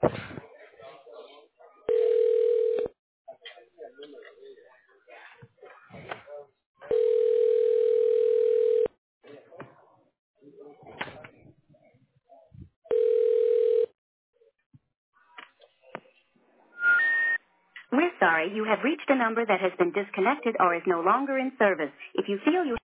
We're sorry, you have reached a number that has been disconnected or is no longer in service. If you feel you